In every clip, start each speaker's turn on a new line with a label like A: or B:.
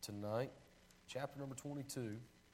A: tonight, chapter number 22.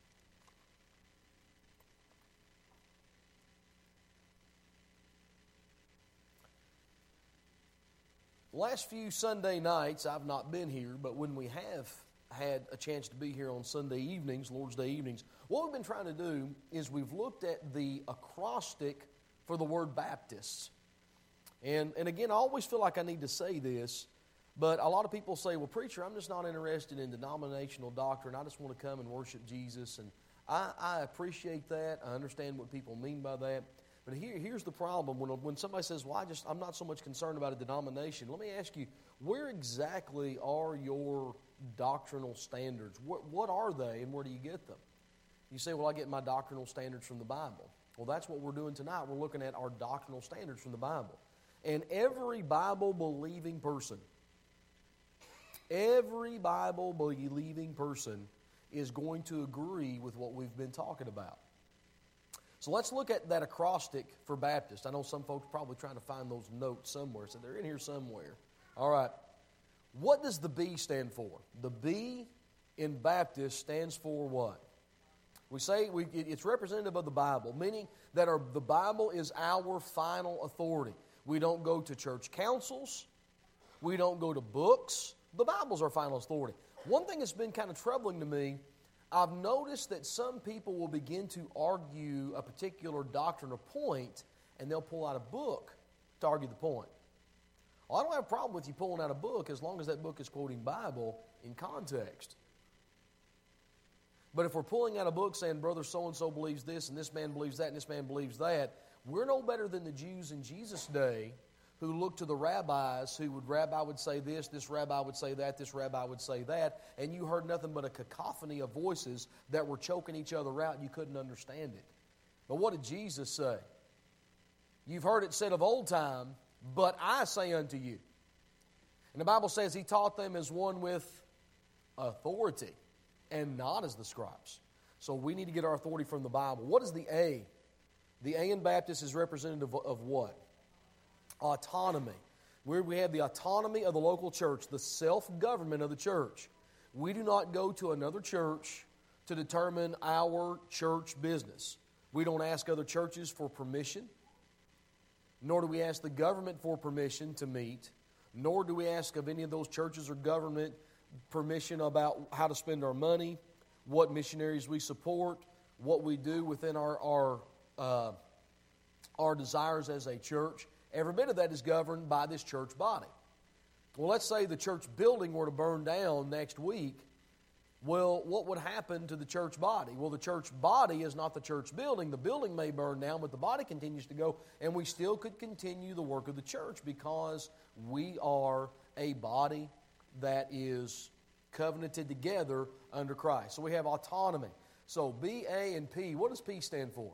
A: The last few Sunday nights, I've not been here, but when we have had a chance to be here on Sunday evenings, Lord's Day evenings, what we've been trying to do is we've looked at the acrostic for the word Baptists. And again, I always feel like I need to say this, but a lot of people say, well, preacher, I'm just not interested in denominational doctrine. I just want to come and worship Jesus. And I appreciate that. I understand what people mean by that. But here's the problem. When somebody says, well, I'm not so much concerned about a denomination, let me ask you, where exactly are your doctrinal standards? What are they and where do you get them? You say, well, I get my doctrinal standards from the Bible. Well, that's what we're doing tonight. We're looking at our doctrinal standards from the Bible. And every Bible-believing person is going to agree with what we've been talking about. So let's look at that acrostic for Baptist. I know some folks are probably trying to find those notes somewhere, so they're in here somewhere. All right. What does the B stand for? The B in Baptist stands for what? We say it's representative of the Bible, meaning that the Bible is our final authority. We don't go to church councils. We don't go to books. The Bible's our final authority. One thing that's been kind of troubling to me, I've noticed that some people will begin to argue a particular doctrine or point, and they'll pull out a book to argue the point. Well, I don't have a problem with you pulling out a book as long as that book is quoting Bible in context. But if we're pulling out a book saying, brother so-and-so believes this, and this man believes that, and this man believes that, we're no better than the Jews in Jesus' day who looked to the rabbis rabbi would say this rabbi would say that, this rabbi would say that, and you heard nothing but a cacophony of voices that were choking each other out and you couldn't understand it. But what did Jesus say? You've heard it said of old time, but I say unto you. And the Bible says he taught them as one with authority and not as the scribes. So we need to get our authority from the Bible. What is the A? The A in Baptist is representative of what? Autonomy. Where we have the autonomy of the local church, the self-government of the church. We do not go to another church to determine our church business. We don't ask other churches for permission, nor do we ask the government for permission to meet, nor do we ask of any of those churches or government permission about how to spend our money, what missionaries we support, what we do within our desires as a church. Every bit of that is governed by this church body. Well, let's say the church building were to burn down next week. Well, what would happen to the church body? Well, the church body is not the church building. The building may burn down, but the body continues to go, and we still could continue the work of the church because we are a body that is covenanted together under Christ. So we have autonomy. So B, A, and P. What does P stand for?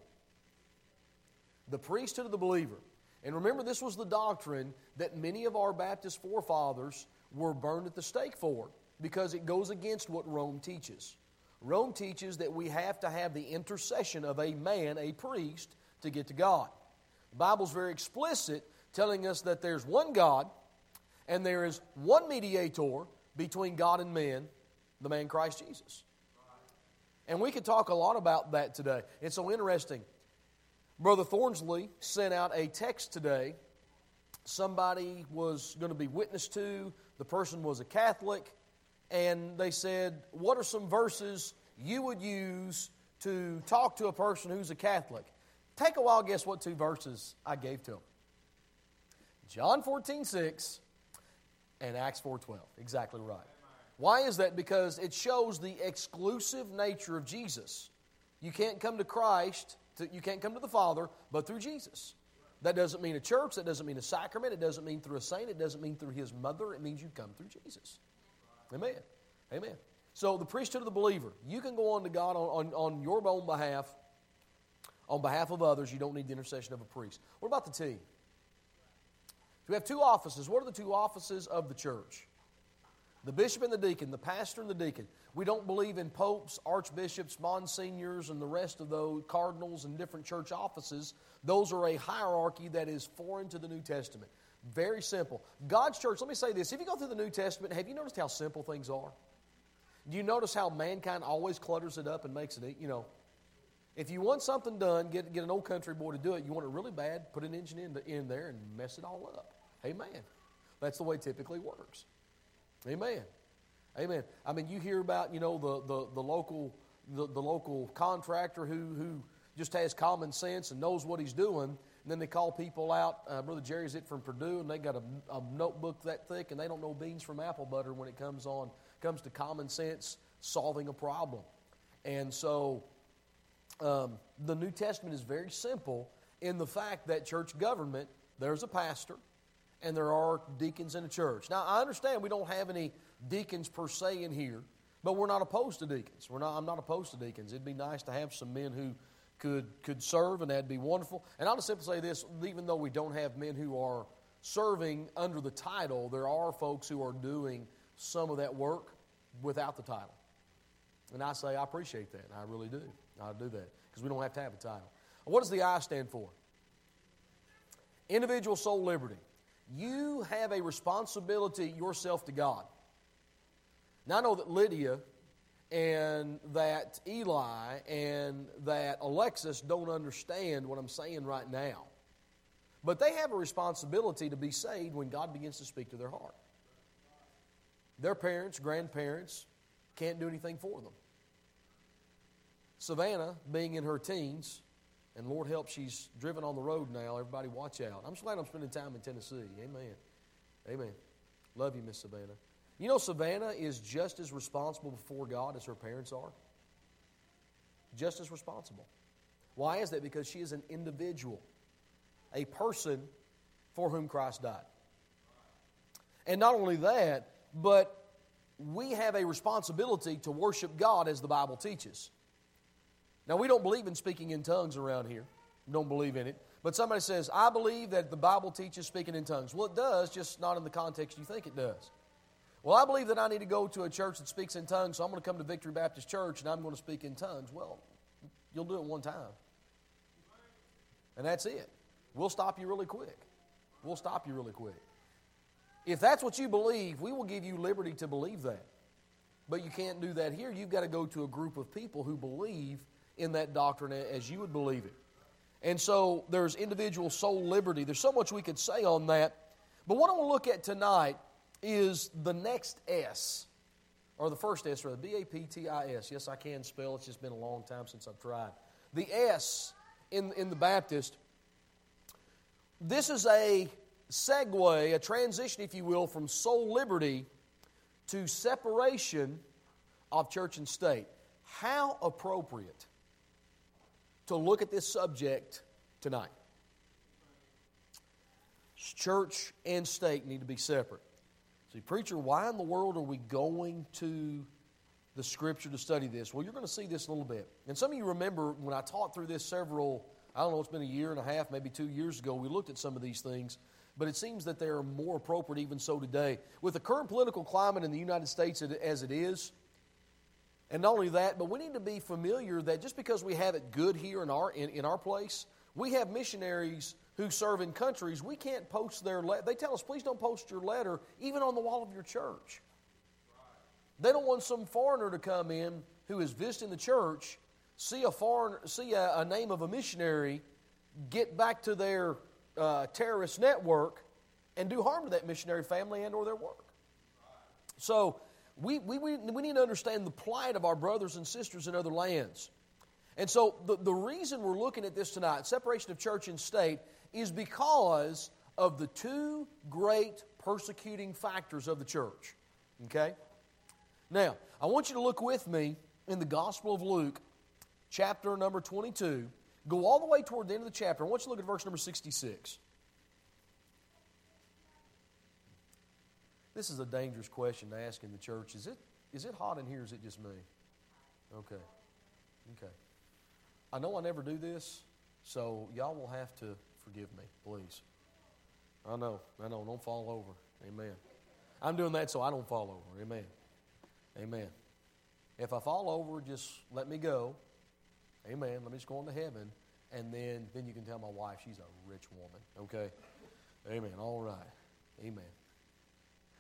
A: The priesthood of the believer. And remember, this was the doctrine that many of our Baptist forefathers were burned at the stake for because it goes against what Rome teaches. Rome teaches that we have to have the intercession of a man, a priest, to get to God. The Bible's very explicit, telling us that there's one God and there is one mediator between God and men, the man Christ Jesus. And we could talk a lot about that today. It's so interesting. Brother Thornsley sent out a text today. Somebody was going to be witnessed to. The person was a Catholic. And they said, what are some verses you would use to talk to a person who's a Catholic? Take a wild guess what two verses I gave to him. John 14:6 and Acts 4:12. Exactly right. Why is that? Because it shows the exclusive nature of Jesus. You can't come to Christ, you can't come to the Father, but through Jesus. That doesn't mean a church, that doesn't mean a sacrament, it doesn't mean through a saint, it doesn't mean through his mother, it means you come through Jesus. Amen. Amen. So the priesthood of the believer, you can go on to God on your own behalf, on behalf of others. You don't need the intercession of a priest. What about the T? We have two offices. What are the two offices of the church? The bishop and the deacon, the pastor and the deacon. We don't believe in popes, archbishops, monsignors, and the rest of those cardinals and different church offices. Those are a hierarchy that is foreign to the New Testament. Very simple. God's church, let me say this. If you go through the New Testament, have you noticed how simple things are? Do you notice how mankind always clutters it up and makes it, if you want something done, get an old country boy to do it. You want it really bad, put an engine in there and mess it all up. Amen. That's the way it typically works. Amen. Amen. I mean, you hear about, the local contractor who just has common sense and knows what he's doing, and then they call people out. Brother Jerry's it from Purdue, and they got a notebook that thick, and they don't know beans from apple butter when it comes to common sense solving a problem. And so the New Testament is very simple in the fact that church government, there's a pastor, and there are deacons in a church. Now, I understand we don't have any deacons per se in here, but we're not opposed to deacons. I'm not opposed to deacons. It'd be nice to have some men who could serve, and that'd be wonderful. And I'll just simply say this, even though we don't have men who are serving under the title, there are folks who are doing some of that work without the title. And I say I appreciate that, and I really do. I do that, because we don't have to have a title. What does the I stand for? Individual soul liberty. You have a responsibility yourself to God. Now, I know that Lydia and that Eli and that Alexis don't understand what I'm saying right now. But they have a responsibility to be saved when God begins to speak to their heart. Their parents, grandparents, can't do anything for them. Savannah, being in her teens, and Lord help, she's driven on the road now. Everybody watch out. I'm just glad I'm spending time in Tennessee. Amen. Amen. Love you, Miss Savannah. You know, Savannah is just as responsible before God as her parents are. Just as responsible. Why is that? Because she is an individual. A person for whom Christ died. And not only that, but we have a responsibility to worship God as the Bible teaches. Now, we don't believe in speaking in tongues around here. We don't believe in it. But somebody says, I believe that the Bible teaches speaking in tongues. Well, it does, just not in the context you think it does. Well, I believe that I need to go to a church that speaks in tongues, so I'm going to come to Victory Baptist Church and I'm going to speak in tongues. Well, you'll do it one time. And that's it. We'll stop you really quick. We'll stop you really quick. If that's what you believe, we will give you liberty to believe that. But you can't do that here. You've got to go to a group of people who believe in that doctrine as you would believe it. And so there's individual soul liberty. There's so much we could say on that. But what I want to look at tonight is the next S, or the first S, rather, B-A-P-T-I-S. Yes, I can spell. It's just been a long time since I've tried. The S in the Baptist, this is a segue, a transition, if you will, from soul liberty to separation of church and state. How appropriate to look at this subject tonight. Church and state need to be separate. See, preacher, why in the world are we going to the Scripture to study this? Well, you're going to see this a little bit. And some of you remember when I taught through this it's been a year and a half, maybe 2 years ago, we looked at some of these things. But it seems that they are more appropriate even so today. With the current political climate in the United States as it is, and not only that, but we need to be familiar that just because we have it good here in our place, we have missionaries who serve in countries, we can't post their letter. They tell us, please don't post your letter even on the wall of your church. They don't want some foreigner to come in who is visiting the church, see a name of a missionary, get back to their terrorist network, and do harm to that missionary family and or their work. So we need to understand the plight of our brothers and sisters in other lands. And so the reason we're looking at this tonight, separation of church and state, is because of the two great persecuting factors of the church. Okay? Now, I want you to look with me in the Gospel of Luke, chapter number 22. Go all the way toward the end of the chapter. I want you to look at verse number 66. This is a dangerous question to ask in the church. Is it hot in here or is it just me? Okay. I know I never do this, so y'all will have to forgive me, please. I know. Don't fall over. Amen. I'm doing that so I don't fall over. Amen. Amen. If I fall over, just let me go. Amen. Let me just go on to heaven. And then you can tell my wife she's a rich woman. Okay? Amen. All right. Amen.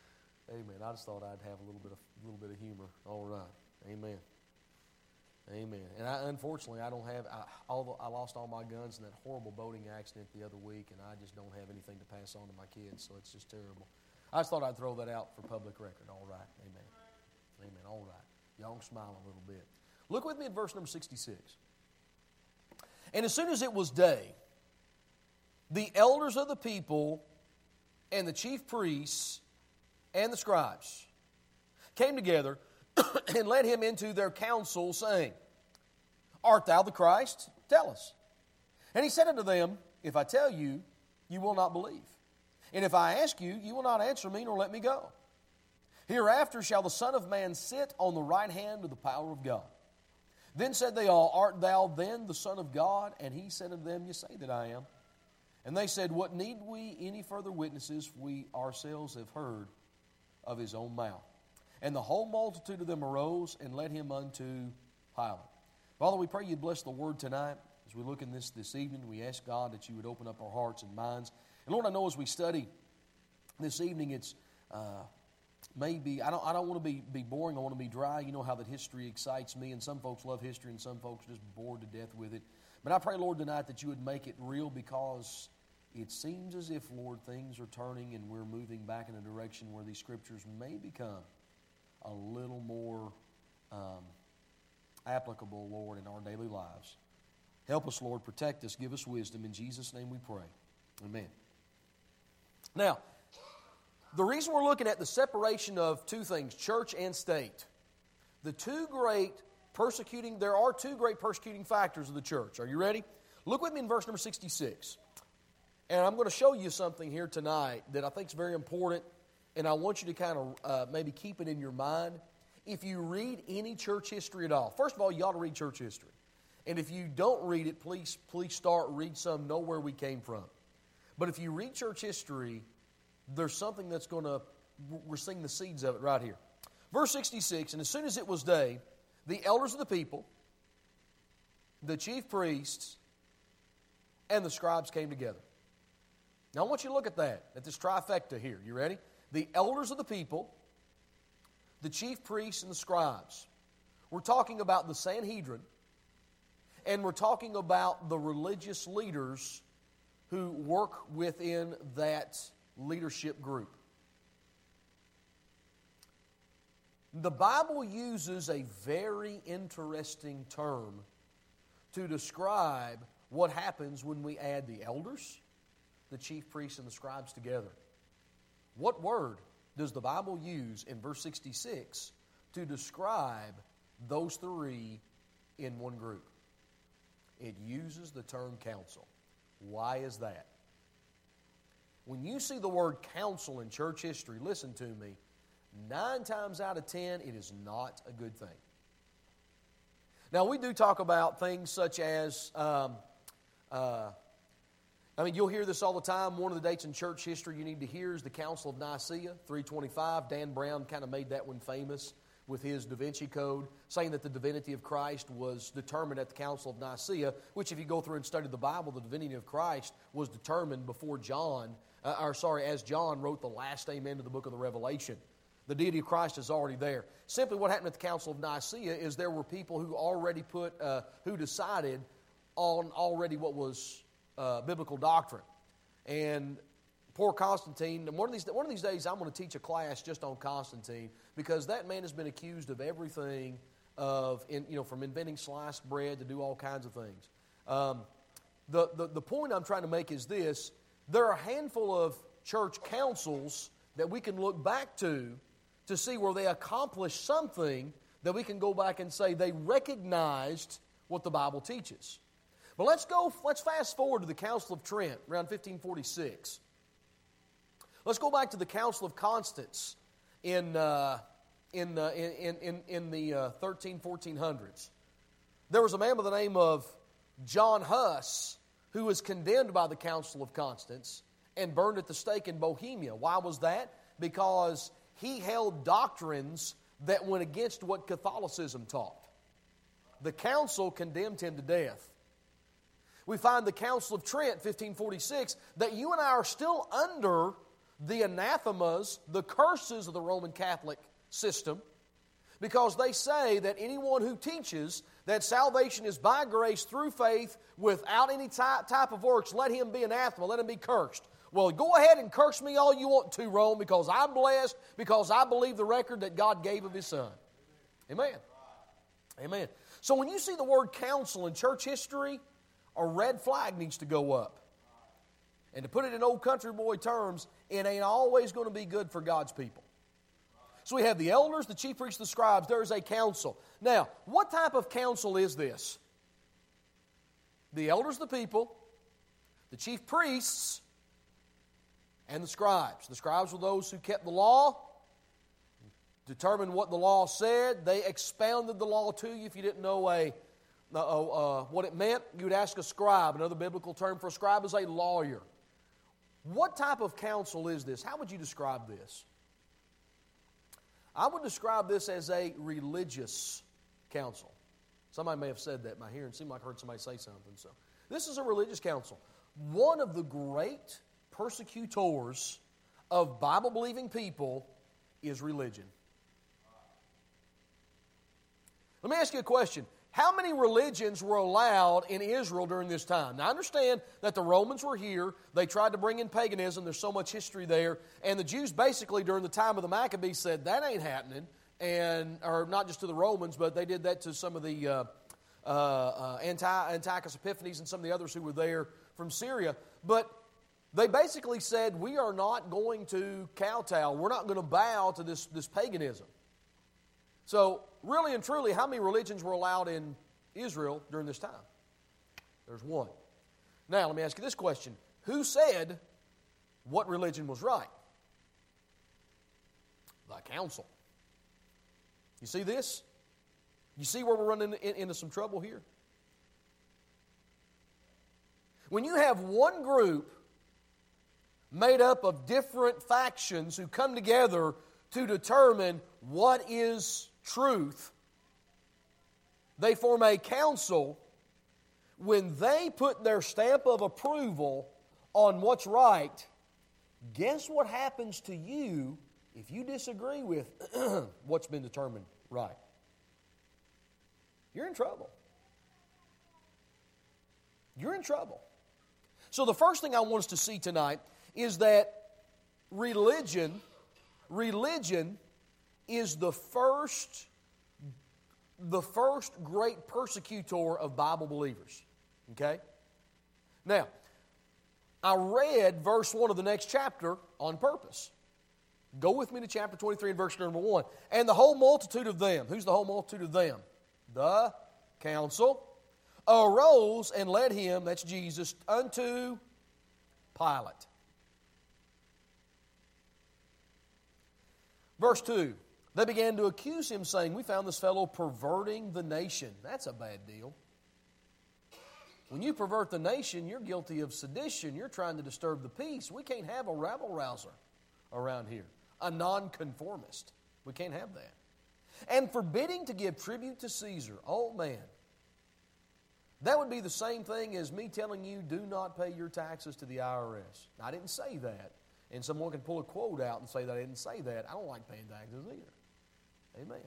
A: Amen. I just thought I'd have a little bit of humor. All right. Amen. Amen. And unfortunately, I don't have. Although I lost all my guns in that horrible boating accident the other week, and I just don't have anything to pass on to my kids. So it's just terrible. I just thought I'd throw that out for public record. All right. Amen. Amen. All right. Y'all smile a little bit. Look with me at verse number 66. And as soon as it was day, the elders of the people and the chief priests and the scribes came together and led him into their council, saying, Art thou the Christ? Tell us. And he said unto them, If I tell you, you will not believe. And if I ask you, you will not answer me nor let me go. Hereafter shall the Son of Man sit on the right hand of the power of God. Then said they all, Art thou then the Son of God? And he said unto them, You say that I am. And they said, What need we any further witnesses? For we ourselves have heard of his own mouth. And the whole multitude of them arose and led him unto Pilate. Father, we pray you'd bless the word tonight. As we look in this evening, we ask God that you would open up our hearts and minds. And Lord, I know as we study this evening, it's maybe, I don't want to be boring, I want to be dry. You know how that history excites me, and some folks love history, and some folks are just bored to death with it. But I pray, Lord, tonight that you would make it real, because it seems as if, Lord, things are turning and we're moving back in a direction where these scriptures may become a little more applicable, Lord, in our daily lives. Help us, Lord. Protect us. Give us wisdom. In Jesus' name we pray. Amen. Now, the reason we're looking at the separation of two things, church and state, there are two great persecuting factors of the church. Are you ready? Look with me in verse number 66. And I'm going to show you something here tonight that I think is very important, and I want you to kind of maybe keep it in your mind. If you read any church history at all, first of all, you ought to read church history. And if you don't read it, please read some, know where we came from. But if you read church history, there's something that's we're seeing the seeds of it right here. Verse 66, And as soon as it was day, the elders of the people, the chief priests, and the scribes came together. Now I want you to look at this trifecta here. You ready? The elders of the people, the chief priests, and the scribes. We're talking about the Sanhedrin, and we're talking about the religious leaders who work within that leadership group. The Bible uses a very interesting term to describe what happens when we add the elders, the chief priests, and the scribes together. What word does the Bible use in verse 66 to describe those three in one group? It uses the term council. Why is that? When you see the word council in church history, listen to me, 9 times out of 10, it is not a good thing. Now, we do talk about things such as, you'll hear this all the time. One of the dates in church history you need to hear is the Council of Nicaea, 325. Dan Brown kind of made that one famous with his Da Vinci Code, saying that the divinity of Christ was determined at the Council of Nicaea, which if you go through and study the Bible, the divinity of Christ was determined before as John wrote the last amen to the book of the Revelation. The deity of Christ is already there. Simply what happened at the Council of Nicaea is there were people who already who decided on already what was biblical doctrine. And poor Constantine, and one of these days I'm going to teach a class just on Constantine, because that man has been accused of everything, from inventing sliced bread to do all kinds of things. The point I'm trying to make is this: there are a handful of church councils that we can look back to see where they accomplished something that we can go back and say they recognized what the Bible teaches. But let's fast forward to the Council of Trent around 1546. Let's go back to the Council of Constance in the 1400s. There was a man by the name of John Huss who was condemned by the Council of Constance and burned at the stake in Bohemia. Why was that? Because he held doctrines that went against what Catholicism taught. The council condemned him to death. We find the Council of Trent, 1546, that you and I are still under the anathemas, the curses of the Roman Catholic system, because they say that anyone who teaches that salvation is by grace through faith without any type of works, let him be anathema, let him be cursed. Well, go ahead and curse me all you want to, Rome, because I'm blessed, because I believe the record that God gave of His Son. Amen. Amen. So when you see the word council in church history, a red flag needs to go up. And to put it in old country boy terms, it ain't always going to be good for God's people. So we have the elders, the chief priests, the scribes. There is a council. Now, what type of council is this? The elders, the people, the chief priests, and the scribes. The scribes were those who kept the law, determined what the law said. They expounded the law to you. If you didn't know what it meant, you would ask a scribe. Another biblical term for a scribe is a lawyer. What type of counsel is this? How would you describe this? I would describe this as a religious council. Somebody may have said that in my hearing. It seemed like I heard somebody say something. So, this is a religious council. One of the great persecutors of Bible-believing people is religion. Let me ask you a question. How many religions were allowed in Israel during this time? Now, I understand that the Romans were here. They tried to bring in paganism. There's so much history there. And the Jews basically, during the time of the Maccabees, said, that ain't happening. Or not just to the Romans, but they did that to some of the Antiochus Epiphanes and some of the others who were there from Syria. But they basically said, we are not going to kowtow. We're not going to bow to this paganism. So, really and truly, how many religions were allowed in Israel during this time? There's one. Now, let me ask you this question. Who said what religion was right? The council. You see this? You see where we're running into some trouble here? When you have one group made up of different factions who come together to determine what is truth, they form a council. When they put their stamp of approval on what's right, guess what happens to you if you disagree with what's been determined right? You're in trouble. You're in trouble. So the first thing I want us to see tonight is that religion is the first great persecutor of Bible believers. Okay? Now, I read verse 1 of the next chapter on purpose. Go with me to chapter 23 and verse number 1. And the whole multitude of them, who's the whole multitude of them? The council arose and led him, that's Jesus, unto Pilate. Verse 2. They began to accuse him, saying, we found this fellow perverting the nation. That's a bad deal. When you pervert the nation, you're guilty of sedition. You're trying to disturb the peace. We can't have a rabble-rouser around here, a nonconformist. We can't have that. And forbidding to give tribute to Caesar. Oh, man. That would be the same thing as me telling you, do not pay your taxes to the IRS. Now, I didn't say that. And someone can pull a quote out and say that I didn't say that. I don't like paying taxes either. Amen.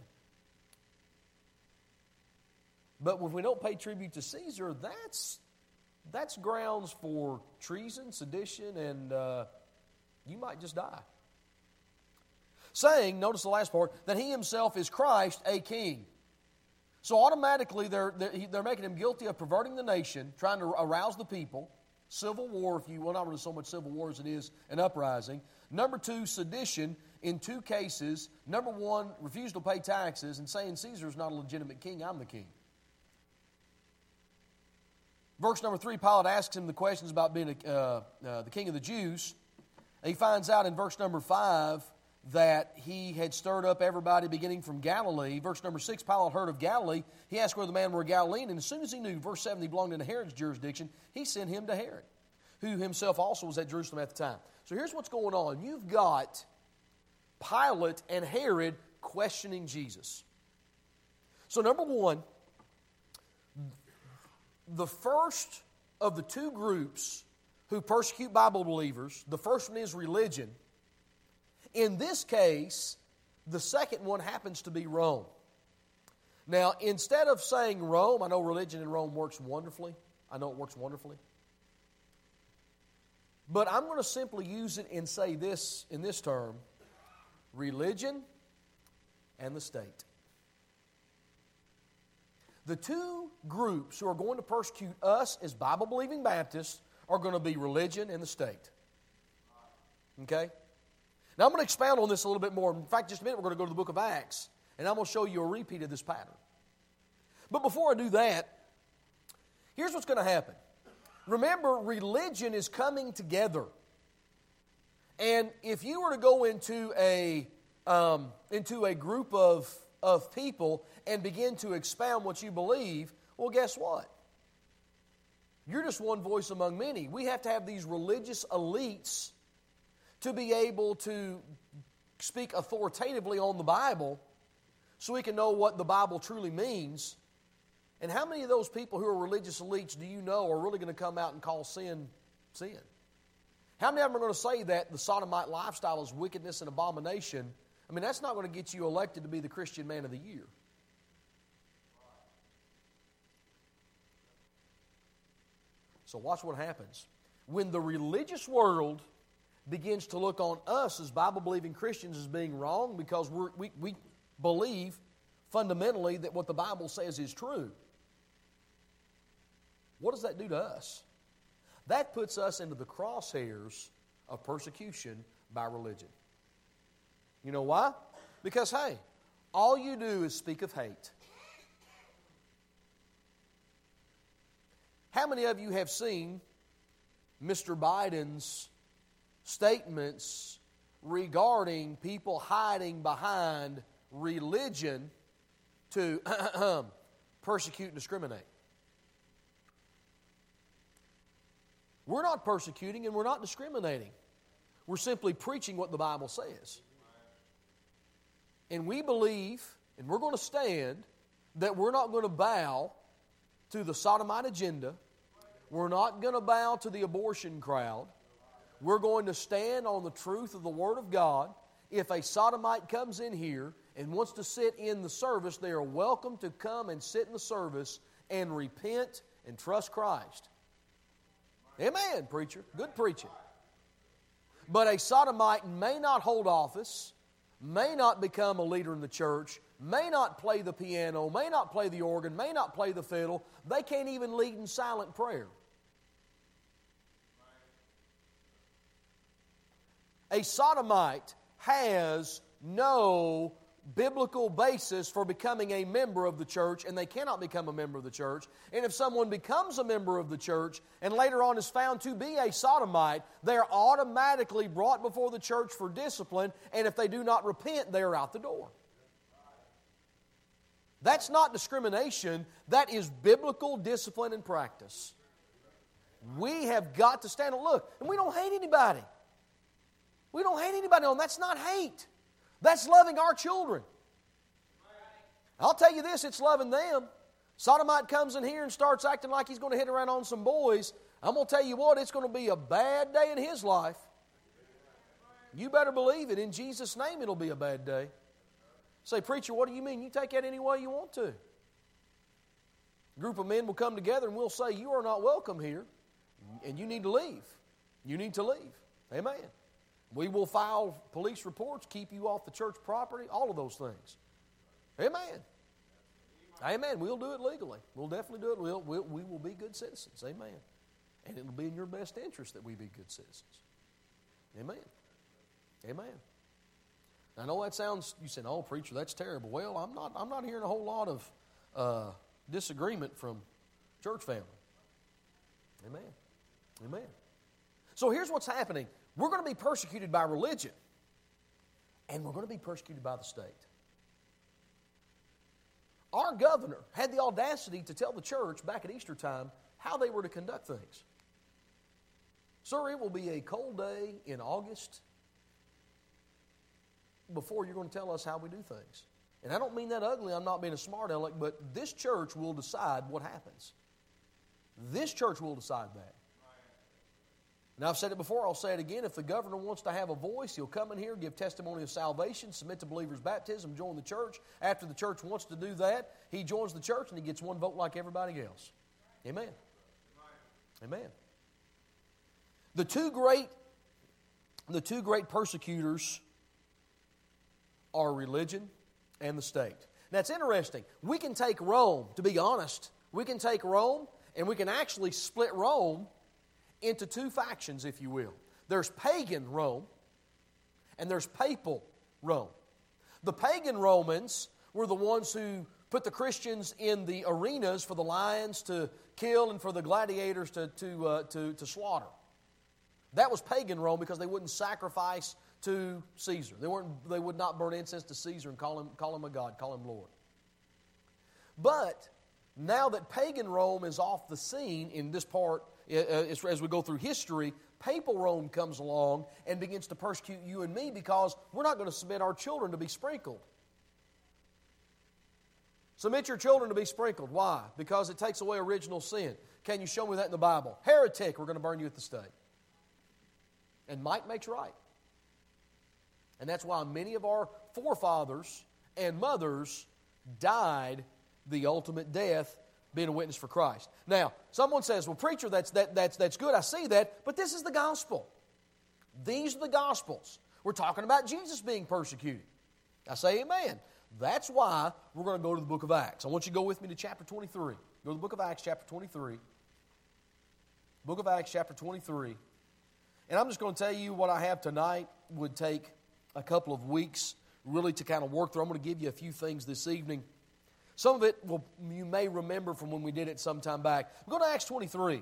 A: But if we don't pay tribute to Caesar, that's grounds for treason, sedition, and you might just die. Saying, notice the last part, that he himself is Christ, a king. So automatically they're making him guilty of perverting the nation, trying to arouse the people. Civil war, if you will, not really so much civil war as it is an uprising. Number 2, sedition in 2 cases. Number 1, refusal to pay taxes and saying Caesar's not a legitimate king, I'm the king. Verse number 3, Pilate asks him the questions about being the king of the Jews. And he finds out in verse number 5 that he had stirred up everybody beginning from Galilee. Verse number 6, Pilate heard of Galilee. He asked whether the man were a Galilean, and as soon as he knew, verse 7, he belonged to Herod's jurisdiction, he sent him to Herod, who himself also was at Jerusalem at the time. So here's what's going on. You've got Pilate and Herod questioning Jesus. So number 1, the first of the 2 groups who persecute Bible believers, the first one is religion. In this case, the second one happens to be Rome. Now, instead of saying Rome, I know religion in Rome works wonderfully. I know it works wonderfully. But I'm going to simply use it and say this in this term: religion and the state. The two groups who are going to persecute us as Bible-believing Baptists are going to be religion and the state. Okay? Now I'm going to expound on this a little bit more. In fact, just a minute we're going to go to the book of Acts, and I'm going to show you a repeat of this pattern. But before I do that, here's what's going to happen. Remember, religion is coming together. And if you were to go into a group of people and begin to expound what you believe, well, guess what? You're just one voice among many. We have to have these religious elites to be able to speak authoritatively on the Bible so we can know what the Bible truly means. And how many of those people who are religious elites do you know are really going to come out and call sin, sin? How many of them are going to say that the sodomite lifestyle is wickedness and abomination? I mean, that's not going to get you elected to be the Christian Man of the Year. So watch what happens. When the religious world begins to look on us as Bible-believing Christians as being wrong because we believe fundamentally that what the Bible says is true, what does that do to us? That puts us into the crosshairs of persecution by religion. You know why? Because, hey, all you do is speak of hate. How many of you have seen Mr. Biden's statements regarding people hiding behind religion to persecute and discriminate? We're not persecuting and we're not discriminating. We're simply preaching what the Bible says. And we believe, and we're going to stand, that we're not going to bow to the sodomite agenda. We're not going to bow to the abortion crowd. We're going to stand on the truth of the Word of God. If a sodomite comes in here and wants to sit in the service, they are welcome to come and sit in the service and repent and trust Christ. Amen, preacher. Good preaching. But a sodomite may not hold office, may not become a leader in the church, may not play the piano, may not play the organ, may not play the fiddle. They can't even lead in silent prayer. A sodomite has no biblical basis for becoming a member of the church, and they cannot become a member of the church. And if someone becomes a member of the church and later on is found to be a sodomite, they are automatically brought before the church for discipline, and if they do not repent, they are out the door. That's not discrimination. That is biblical discipline and practice. We have got to stand and look, and we don't hate anybody. We don't hate anybody. No, that's not hate. That's loving our children. I'll tell you this, it's loving them. Sodomite comes in here and starts acting like he's going to hit around on some boys. I'm going to tell you what, it's going to be a bad day in his life. You better believe it. In Jesus' name, it'll be a bad day. Say, preacher, what do you mean? You take that any way you want to. A group of men will come together and we'll say, you are not welcome here, and you need to leave. You need to leave. Amen. We will file police reports, keep you off the church property, all of those things. Amen. Amen. We'll do it legally. We'll definitely do it. We will be good citizens. Amen. And it'll be in your best interest that we be good citizens. Amen. Amen. I know that sounds, you said, oh, preacher, that's terrible. Well, I'm not hearing a whole lot of disagreement from church family. Amen. Amen. So here's what's happening. We're going to be persecuted by religion, and we're going to be persecuted by the state. Our governor had the audacity to tell the church back at Easter time how they were to conduct things. Sir, it will be a cold day in August before you're going to tell us how we do things. And I don't mean that ugly. I'm not being a smart aleck, but this church will decide what happens. This church will decide that. And I've said it before, I'll say it again. If the governor wants to have a voice, he'll come in here, give testimony of salvation, submit to believers' baptism, join the church. After the church wants to do that, he joins the church and he gets one vote like everybody else. Amen. Amen. The two great persecutors are religion and the state. Now, it's interesting. We can take Rome, to be honest, we can take Rome and we can actually split Rome into two factions, if you will. There's pagan Rome and there's papal Rome. The pagan Romans were the ones who put the Christians in the arenas for the lions to kill and for the gladiators to slaughter. That was pagan Rome because they wouldn't sacrifice to Caesar. They would not burn incense to Caesar and call him a god, call him Lord. But now that pagan Rome is off the scene in this part, as we go through history, papal Rome comes along and begins to persecute you and me because we're not going to submit our children to be sprinkled. Submit your children to be sprinkled. Why? Because it takes away original sin. Can you show me that in the Bible? Heretic, we're going to burn you at the stake. And might makes right. And that's why many of our forefathers and mothers died the ultimate death being a witness for Christ. Now, someone says, well, preacher, that's good. I see that. But this is the gospel. These are the gospels. We're talking about Jesus being persecuted. I say amen. That's why we're going to go to the book of Acts. I want you to go with me to chapter 23. Go to the book of Acts, chapter 23. Book of Acts, chapter 23. And I'm just going to tell you what I have tonight would take a couple of weeks really to kind of work through. I'm going to give you a few things this evening. Some of it you may remember from when we did it some time back. Go to Acts 23.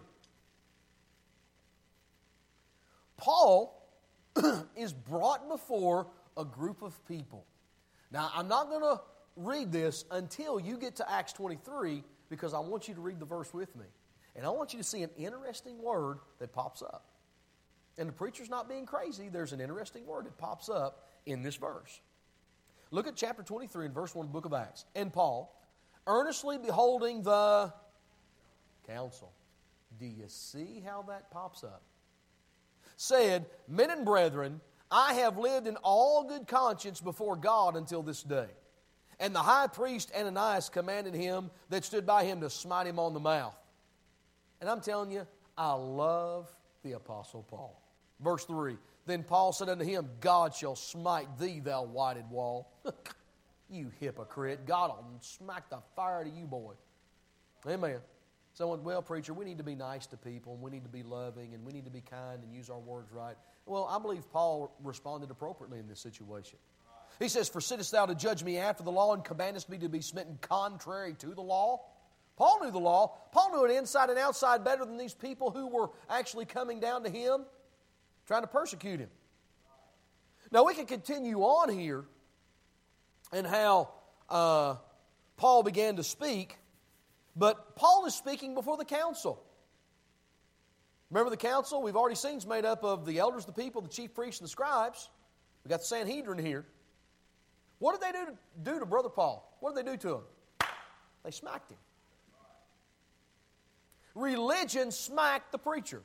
A: Paul is brought before a group of people. Now, I'm not going to read this until you get to Acts 23 because I want you to read the verse with me. And I want you to see an interesting word that pops up. And the preacher's not being crazy. There's an interesting word that pops up in this verse. Look at chapter 23 and verse 1 of the book of Acts. And Paul, earnestly beholding the council. Do you see how that pops up? Said, men and brethren, I have lived in all good conscience before God until this day. And the high priest Ananias commanded him that stood by him to smite him on the mouth. And I'm telling you, I love the Apostle Paul. Verse 3, then Paul said unto him, God shall smite thee, thou whited wall. You hypocrite. God will smack the fire to you, boy. Amen. Someone, well, preacher, we need to be nice to people, and we need to be loving, and we need to be kind and use our words right. Well, I believe Paul responded appropriately in this situation. He says, for sittest thou to judge me after the law, and commandest me to be smitten contrary to the law? Paul knew the law. Paul knew it inside and outside better than these people who were actually coming down to him, trying to persecute him. Now, we can continue on here and how Paul began to speak, but Paul is speaking before the council. Remember the council? We've already seen it's made up of the elders, the people, the chief priests, and the scribes. We've got the Sanhedrin here. What did they do to Brother Paul? What did they do to him? They smacked him. Religion smacked the preacher.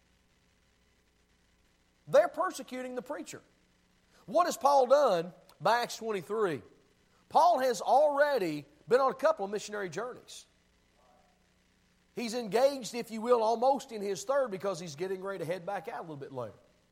A: They're persecuting the preacher. What has Paul done by Acts 23? Paul has already been on a couple of missionary journeys. He's engaged, if you will, almost in his third because he's getting ready to head back out a little bit later.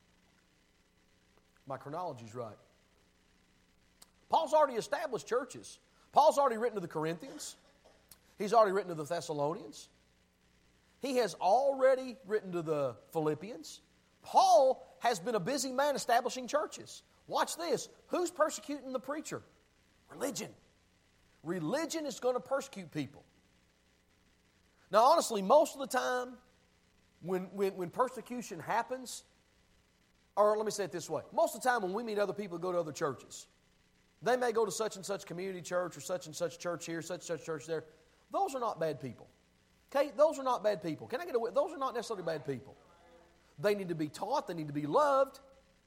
A: My chronology's right. Paul's already established churches. Paul's already written to the Corinthians. He's already written to the Thessalonians. He has already written to the Philippians. Paul has been a busy man establishing churches. Watch this. Who's persecuting the preacher? Religion. Religion is going to persecute people. Now, honestly, most of the time when persecution happens, or let me say it this way, most of the time when we meet other people who go to other churches, they may go to such and such community church or such and such church here, such and such church there. Those are not bad people. Okay? Those are not bad people. Can I get away? Those are not necessarily bad people. They need to be taught. They need to be loved.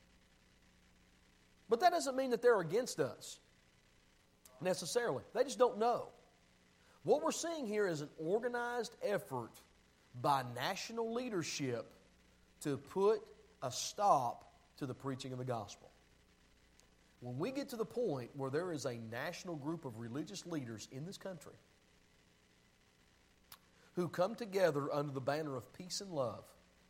A: But that doesn't mean that they're against us necessarily. They just don't know. What we're seeing here is an organized effort by national leadership to put a stop to the preaching of the gospel. When we get to the point where there is a national group of religious leaders in this country who come together under the banner of peace and love,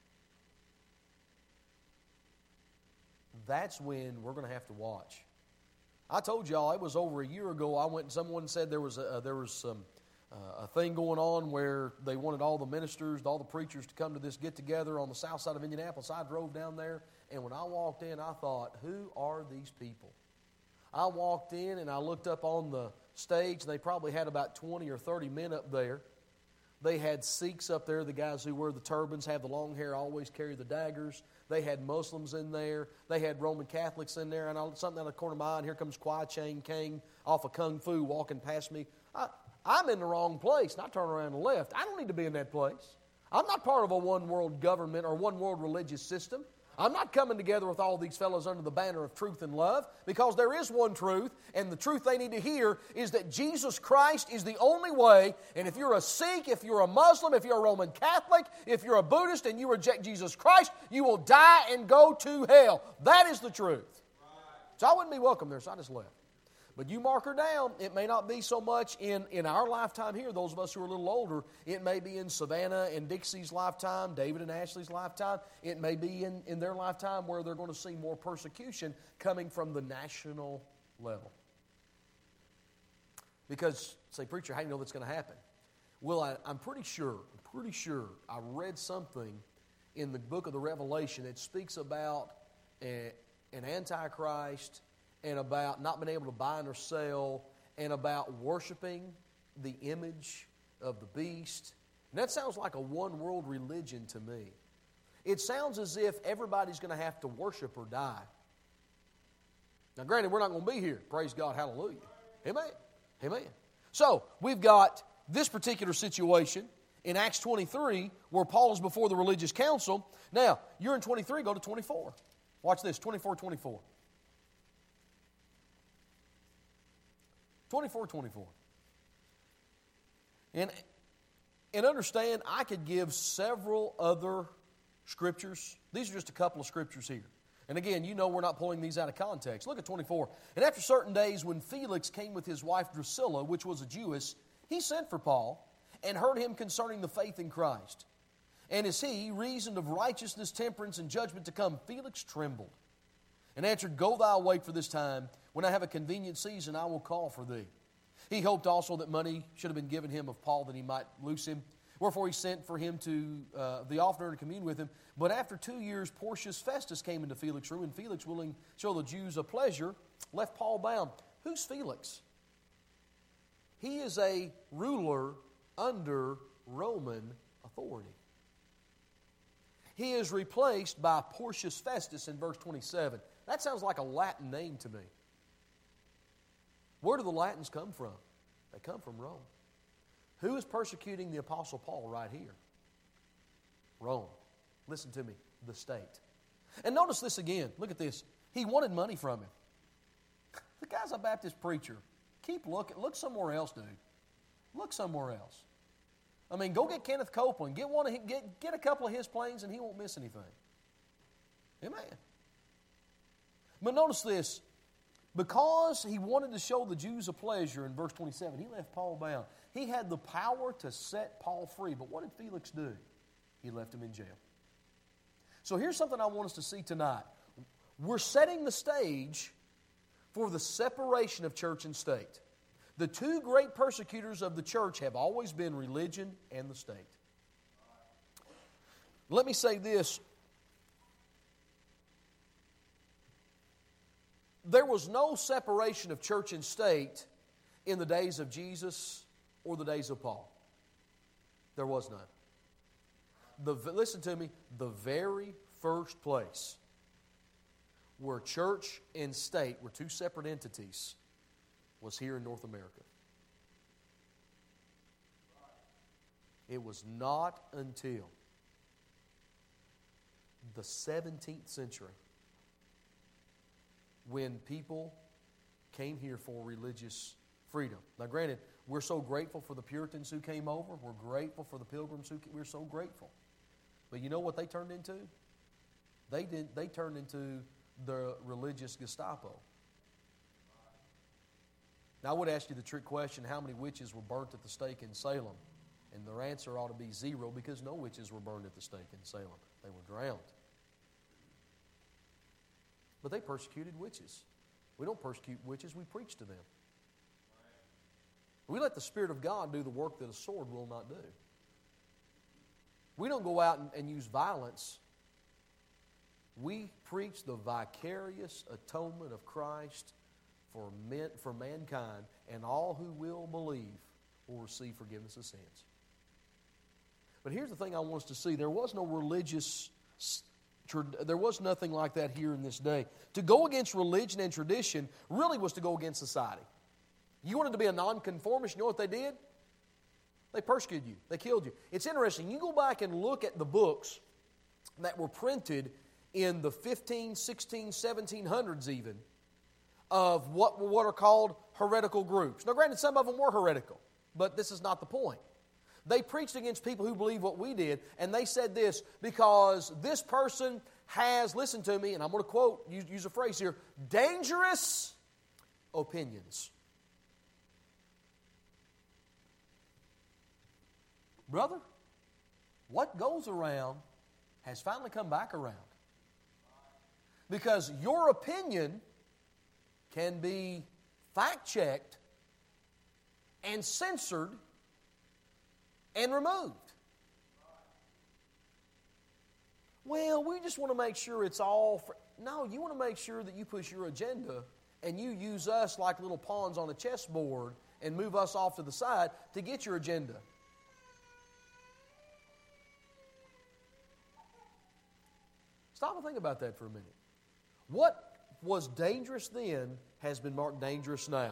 A: that's when we're going to have to watch. I told y'all it was over a year ago. I went and someone said there was a thing going on where they wanted all the ministers, all the preachers to come to this get together on the south side of Indianapolis. I drove down there, and when I walked in, I thought, who are these people? I walked in and I looked up on the stage. They probably had about 20 or 30 men up there. They had Sikhs up there, the guys who wear the turbans, have the long hair, always carry the daggers. They had Muslims in there. They had Roman Catholics in there. And something out of the corner of my eye, and here comes Kwai Chang Kang off of Kung Fu walking past me. I'm in the wrong place, and I turn around and left. I don't need to be in that place. I'm not part of a one-world government or one-world religious system. I'm not coming together with all these fellows under the banner of truth and love, because there is one truth, and the truth they need to hear is that Jesus Christ is the only way. And if you're a Sikh, if you're a Muslim, if you're a Roman Catholic, if you're a Buddhist and you reject Jesus Christ, you will die and go to hell. That is the truth. So I wouldn't be welcome there, so I just left. But you mark her down. It may not be so much in our lifetime here, those of us who are a little older. It may be in Savannah and Dixie's lifetime, David and Ashley's lifetime. It may be in their lifetime where they're going to see more persecution coming from the national level. Because, say, preacher, how do you know that's going to happen? Well, I'm pretty sure I read something in the book of the Revelation that speaks about an Antichrist, and about not being able to buy or sell, and about worshiping the image of the beast. And that sounds like a one-world religion to me. It sounds as if everybody's going to have to worship or die. Now, granted, we're not going to be here. Praise God, hallelujah. Amen. Amen. So, we've got this particular situation in Acts 23 where Paul is before the religious council. Now, you're in 23, go to 24. Watch this, 24. 24. And understand, I could give several other scriptures. These are just a couple of scriptures here. And again, you know we're not pulling these out of context. Look at 24. And after certain days, when Felix came with his wife Drusilla, which was a Jewess, he sent for Paul and heard him concerning the faith in Christ. And as he reasoned of righteousness, temperance, and judgment to come, Felix trembled and answered, Go thou away for this time. When I have a convenient season, I will call for thee. He hoped also that money should have been given him of Paul that he might loose him. Wherefore he sent for him to the oftener to commune with him. But after 2 years, Porcius Festus came into Felix's room, and Felix, willing to show the Jews a pleasure, left Paul bound. Who's Felix? He is a ruler under Roman authority. He is replaced by Porcius Festus in verse 27. That sounds like a Latin name to me. Where do the Latins come from? They come from Rome. Who is persecuting the Apostle Paul right here? Rome. Listen to me, the state. And notice this again. Look at this. He wanted money from him. The guy's a Baptist preacher. Keep looking. Look somewhere else, dude. Look somewhere else. I mean, go get Kenneth Copeland. Get a couple of his planes and he won't miss anything. Amen. But notice this. Because he wanted to show the Jews a pleasure in verse 27, he left Paul bound. He had the power to set Paul free. But what did Felix do? He left him in jail. So here's something I want us to see tonight. We're setting the stage for the separation of church and state. The two great persecutors of the church have always been religion and the state. Let me say this. There was no separation of church and state in the days of Jesus or the days of Paul. There was none. Listen to me, the very first place where church and state were two separate entities was here in North America. It was not until the 17th century when people came here for religious freedom. Now granted, we're so grateful for the Puritans who came over. We're grateful for the Pilgrims we're so grateful. But you know what they turned into? They turned into the religious Gestapo. Now, I would ask you the trick question, how many witches were burnt at the stake in Salem? And their answer ought to be 0, because no witches were burned at the stake in Salem. They were drowned. But they persecuted witches. We don't persecute witches, we preach to them. We let the Spirit of God do the work that a sword will not do. We don't go out and use violence. We preach the vicarious atonement of Christ for mankind, and all who will believe will receive forgiveness of sins. But here's the thing I want us to see. There was no there was nothing like that here in this day. To go against religion and tradition really was to go against society. You wanted to be a nonconformist, you know what they did? They persecuted you. They killed you. It's interesting. You go back and look at the books that were printed in the 15, 16, 1700s even, of what are called heretical groups. Now, granted, some of them were heretical, but this is not the point. They preached against people who believe what we did, and they said this, because this person has, listen to me, and I'm going to quote, use a phrase here, dangerous opinions. Brother, what goes around has finally come back around. Because your opinion can be fact-checked and censored and removed. Well, we just want to make sure it's all... No, you want to make sure that you push your agenda and you use us like little pawns on a chessboard and move us off to the side to get your agenda. Stop and think about that for a minute. What was dangerous then has been marked dangerous now.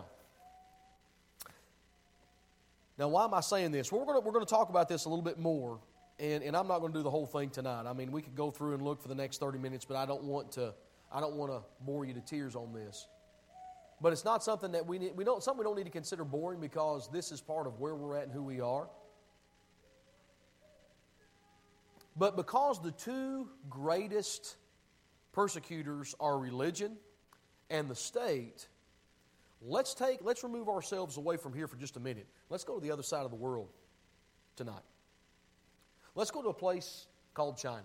A: Now, why am I saying this? Well, we're going to talk about this a little bit more, and I'm not going to do the whole thing tonight. I mean, we could go through and look for the next 30 minutes, but I don't want to bore you to tears on this. But it's not something that we don't need to consider boring, because this is part of where we're at and who we are. But because the two greatest persecutors are religion and the state, let's remove ourselves away from here for just a minute. Let's go to the other side of the world tonight. Let's go to a place called China.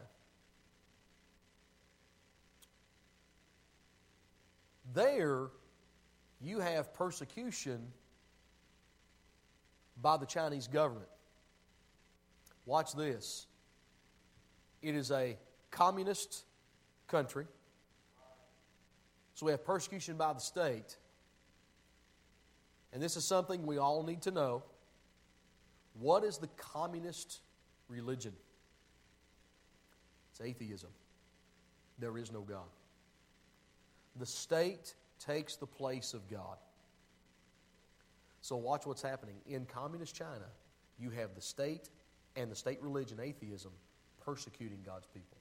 A: There, you have persecution by the Chinese government. Watch this. It is a communist country. So we have persecution by the state. And this is something we all need to know. What is the communist religion? It's atheism. There is no God. The state takes the place of God. So watch what's happening. In communist China, you have the state and the state religion, atheism, persecuting God's people.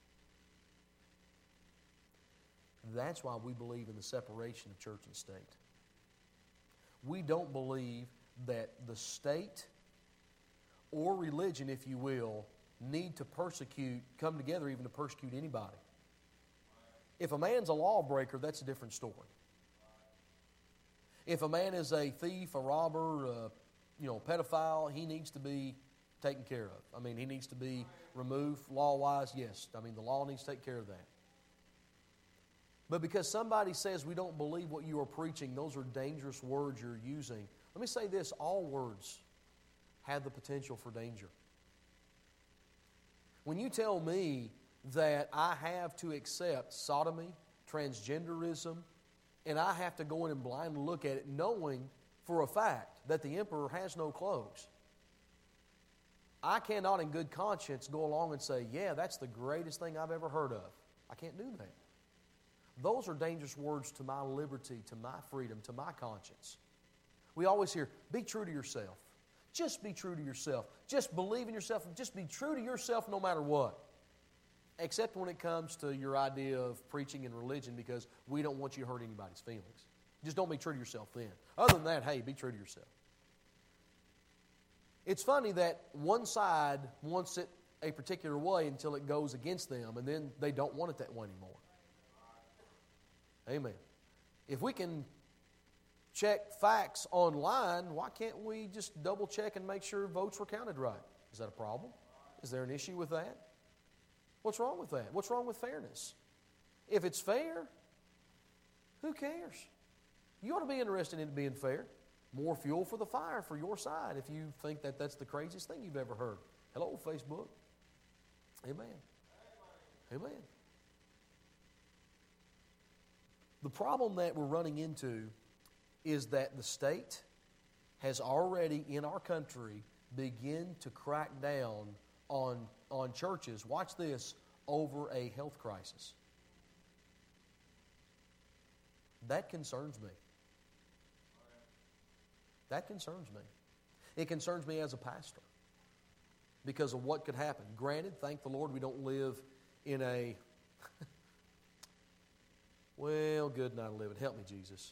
A: That's why we believe in the separation of church and state. We don't believe that the state or religion, if you will, need to come together even to persecute anybody. If a man's a lawbreaker, that's a different story. If a man is a thief, a robber, pedophile, he needs to be taken care of. I mean, he needs to be removed law-wise, yes. I mean, the law needs to take care of that. But because somebody says we don't believe what you are preaching, those are dangerous words you're using. Let me say this, all words have the potential for danger. When you tell me that I have to accept sodomy, transgenderism, and I have to go in and blindly look at it knowing for a fact that the emperor has no clothes, I cannot in good conscience go along and say, yeah, that's the greatest thing I've ever heard of. I can't do that. Those are dangerous words to my liberty, to my freedom, to my conscience. We always hear, be true to yourself. Just be true to yourself. Just believe in yourself. Just be true to yourself no matter what. Except when it comes to your idea of preaching and religion, because we don't want you to hurt anybody's feelings. Just don't be true to yourself then. Other than that, hey, be true to yourself. It's funny that one side wants it a particular way until it goes against them, and then they don't want it that way anymore. Amen. If we can check facts online, why can't we just double check and make sure votes were counted right? Is that a problem? Is there an issue with that? What's wrong with that? What's wrong with fairness? If it's fair, who cares? You ought to be interested in it being fair. More fuel for the fire for your side if you think that that's the craziest thing you've ever heard. Hello, Facebook. Amen. Amen. The problem that we're running into is that the state has already, in our country, begin to crack down on churches, watch this, over a health crisis. That concerns me. That concerns me. It concerns me as a pastor because of what could happen. Granted, thank the Lord we don't live in a, well, good night of living. Help me, Jesus.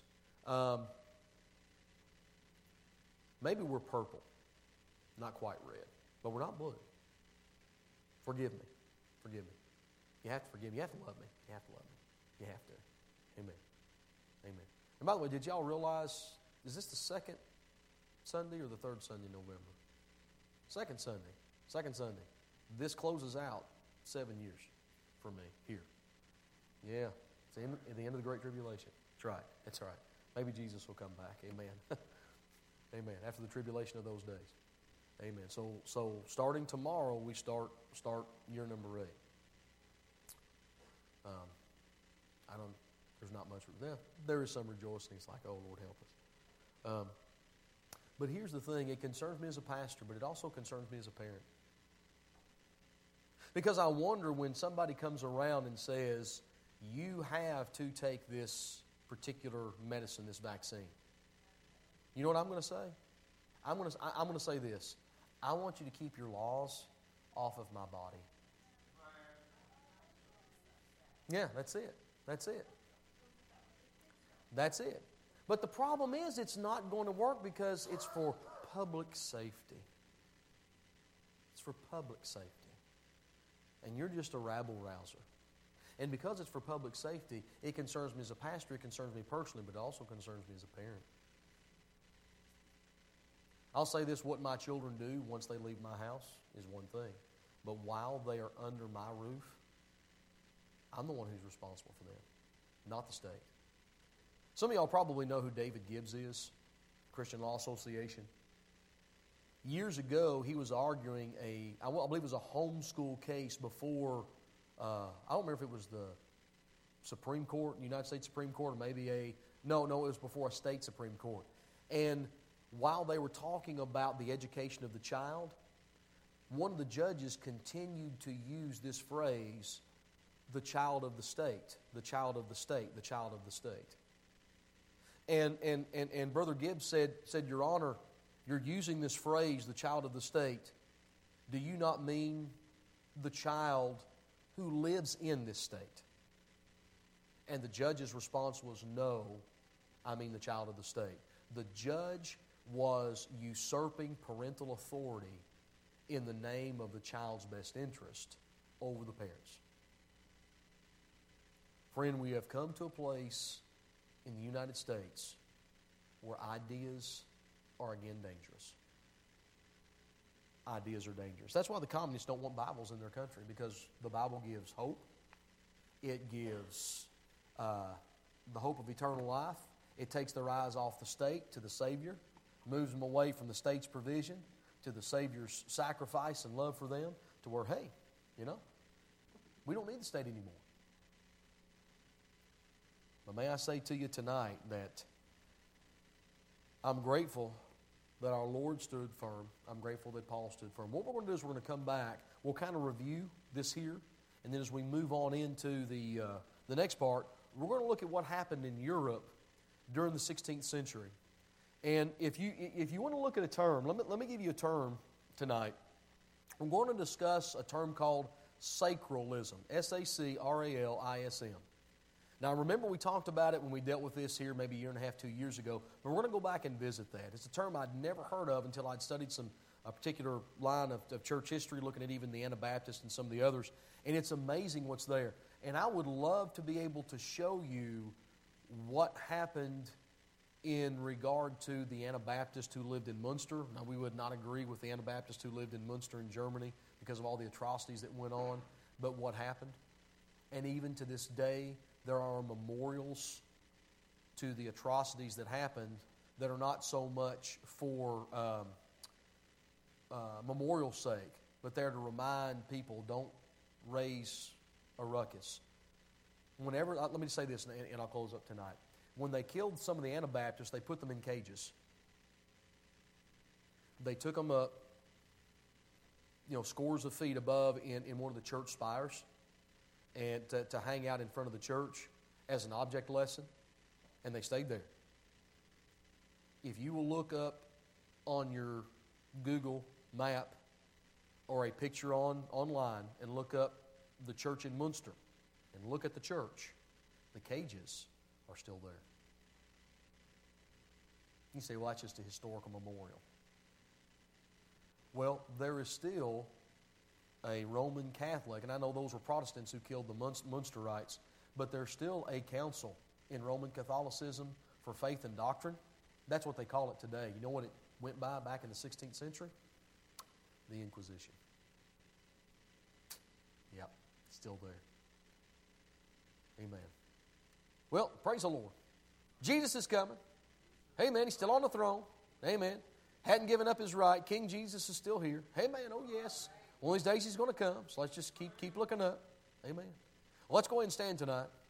A: Maybe we're purple, not quite red, but we're not blue. Forgive me. Forgive me. You have to forgive me. You have to love me. You have to love me. You have to. Amen. Amen. And by the way, did y'all realize, is this the second Sunday or the third Sunday in November? Second Sunday. Second Sunday. This closes out 7 years for me here. Yeah. It's at the end of the Great Tribulation. That's right. That's right. Maybe Jesus will come back. Amen. Amen. After the tribulation of those days. Amen. So starting tomorrow, we start year number 8. There's not much. There is some rejoicing. It's like, oh, Lord, help us. But here's the thing. It concerns me as a pastor, but it also concerns me as a parent. Because I wonder when somebody comes around and says, you have to take this particular medicine, this vaccine. You know what I'm going to say? I'm going to say this. I want you to keep your laws off of my body. Yeah, that's it. That's it. That's it. But the problem is it's not going to work because it's for public safety. It's for public safety. And you're just a rabble-rouser. And because it's for public safety, it concerns me as a pastor, it concerns me personally, but it also concerns me as a parent. I'll say this, what my children do once they leave my house is one thing. But while they are under my roof, I'm the one who's responsible for them, not the state. Some of y'all probably know who David Gibbs is, Christian Law Association. Years ago, he was arguing I believe it was a homeschool case before, I don't remember if it was the Supreme Court, United States Supreme Court, or maybe no, it was before a state Supreme Court. And while they were talking about the education of the child, one of the judges continued to use this phrase, the child of the state, the child of the state, the child of the state. And Brother Gibbs said, Your Honor, you're using this phrase, the child of the state. Do you not mean the child who lives in this state? And the judge's response was, no, I mean the child of the state. The judge was usurping parental authority in the name of the child's best interest over the parents. Friend, we have come to a place in the United States where ideas are again dangerous. Ideas are dangerous. That's why the communists don't want Bibles in their country, because the Bible gives hope. It gives the hope of eternal life. It takes their eyes off the state to the Savior, moves them away from the state's provision to the Savior's sacrifice and love for them, to where, hey, we don't need the state anymore. But may I say to you tonight that I'm grateful that our Lord stood firm. I'm grateful that Paul stood firm. What we're going to do is we're going to come back. We'll kind of review this here. And then as we move on into the next part, we're going to look at what happened in Europe during the 16th century. And if you want to look at a term, let me give you a term tonight. We're going to discuss a term called sacralism, S-A-C-R-A-L-I-S-M. Now, remember we talked about it when we dealt with this here maybe a year and a half, 2 years ago, but we're going to go back and visit that. It's a term I'd never heard of until I'd studied a particular line of church history, looking at even the Anabaptists and some of the others, and it's amazing what's there. And I would love to be able to show you what happened in regard to the Anabaptists who lived in Munster. Now, we would not agree with the Anabaptists who lived in Munster in Germany because of all the atrocities that went on, but what happened. And even to this day, there are memorials to the atrocities that happened that are not so much for memorial's sake, but they're to remind people, don't raise a ruckus. Whenever, let me say this, and I'll close up tonight. When they killed some of the Anabaptists, they put them in cages. They took them up, scores of feet above in one of the church spires, and to hang out in front of the church as an object lesson, and they stayed there. If you will look up on your Google map or a picture online and look up the church in Munster and look at the church, the cages are still there. You say, well, that's just a historical memorial. Well, there is still a Roman Catholic, and I know those were Protestants who killed the Munsterites, but there's still a council in Roman Catholicism for faith and doctrine. That's what they call it today. You know what it went by back in the 16th century? The Inquisition. Yep, still there. Amen. Well, praise the Lord. Jesus is coming. Amen. He's still on the throne. Amen. Hadn't given up his right. King Jesus is still here. Amen. Oh, yes. One of these days he's going to come. So let's just keep looking up. Amen. Well, let's go ahead and stand tonight.